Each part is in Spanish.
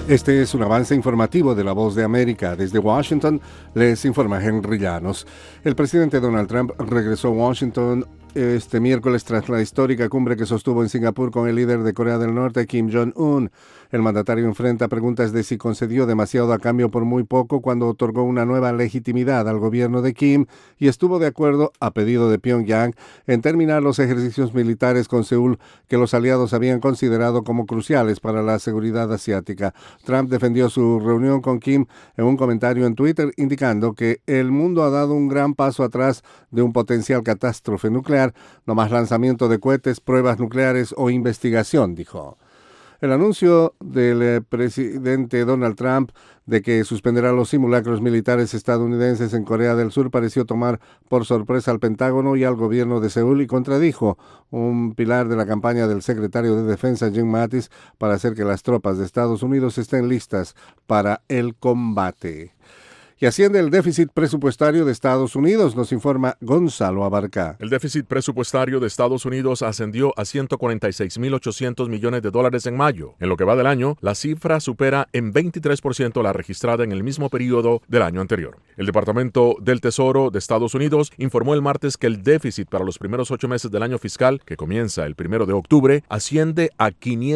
Este es un avance informativo de La Voz de América. Desde Washington les informa Henry Llanos. El presidente Donald Trump regresó a Washington este miércoles tras la histórica cumbre que sostuvo en Singapur con el líder de Corea del Norte, Kim Jong-un. El mandatario enfrenta preguntas de si concedió demasiado a cambio por muy poco cuando otorgó una nueva legitimidad al gobierno de Kim y estuvo de acuerdo, a pedido de Pyongyang, en terminar los ejercicios militares con Seúl que los aliados habían considerado como cruciales para la seguridad asiática. Trump defendió su reunión con Kim en un comentario en Twitter indicando que el mundo ha dado un gran paso atrás de un potencial catástrofe nuclear, no más lanzamiento de cohetes, pruebas nucleares o investigación, dijo. El anuncio del presidente Donald Trump de que suspenderá los simulacros militares estadounidenses en Corea del Sur pareció tomar por sorpresa al Pentágono y al gobierno de Seúl y contradijo un pilar de la campaña del secretario de Defensa Jim Mattis para hacer que las tropas de Estados Unidos estén listas para el combate. Y asciende el déficit presupuestario de Estados Unidos, nos informa Gonzalo Abarca. El déficit presupuestario de Estados Unidos ascendió a 146.800 millones de dólares en mayo. En lo que va del año, la cifra supera en 23% la registrada en el mismo periodo del año anterior. El Departamento del Tesoro de Estados Unidos informó el martes que el déficit para los primeros 8 meses del año fiscal, que comienza el 1 de octubre, asciende a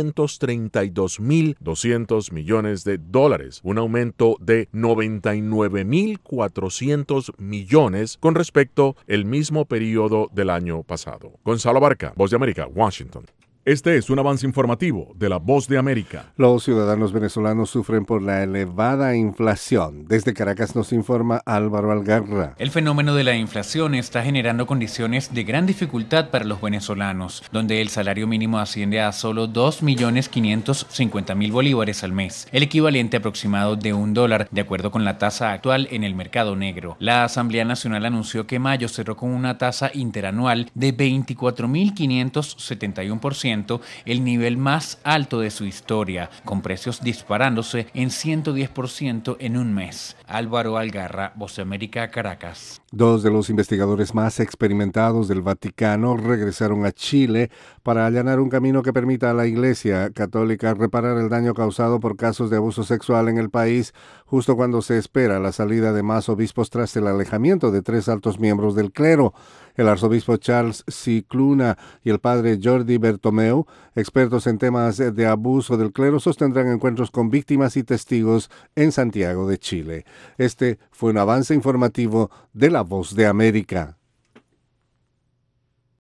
532.200 millones de dólares, un aumento de 99.400 millones con respecto al mismo periodo del año pasado. Gonzalo Abarca, Voz de América, Washington. Este es un avance informativo de La Voz de América. Los ciudadanos venezolanos sufren por la elevada inflación. Desde Caracas nos informa Álvaro Algarra. El fenómeno de la inflación está generando condiciones de gran dificultad para los venezolanos, donde el salario mínimo asciende a solo 2.550.000 bolívares al mes, el equivalente aproximado de $1, de acuerdo con la tasa actual en el mercado negro. La Asamblea Nacional anunció que mayo cerró con una tasa interanual de 24.571%, el nivel más alto de su historia, con precios disparándose en 110% en un mes. Álvaro Algarra, Voz de América, Caracas. Dos de los investigadores más experimentados del Vaticano regresaron a Chile para allanar un camino que permita a la Iglesia Católica reparar el daño causado por casos de abuso sexual en el país, justo cuando se espera la salida de más obispos tras el alejamiento de 3 altos miembros del clero. El arzobispo Charles Cicluna y el padre Jordi Bertomeu, expertos en temas de abuso del clero, sostendrán encuentros con víctimas y testigos en Santiago de Chile. Este fue un avance informativo de La Voz de América.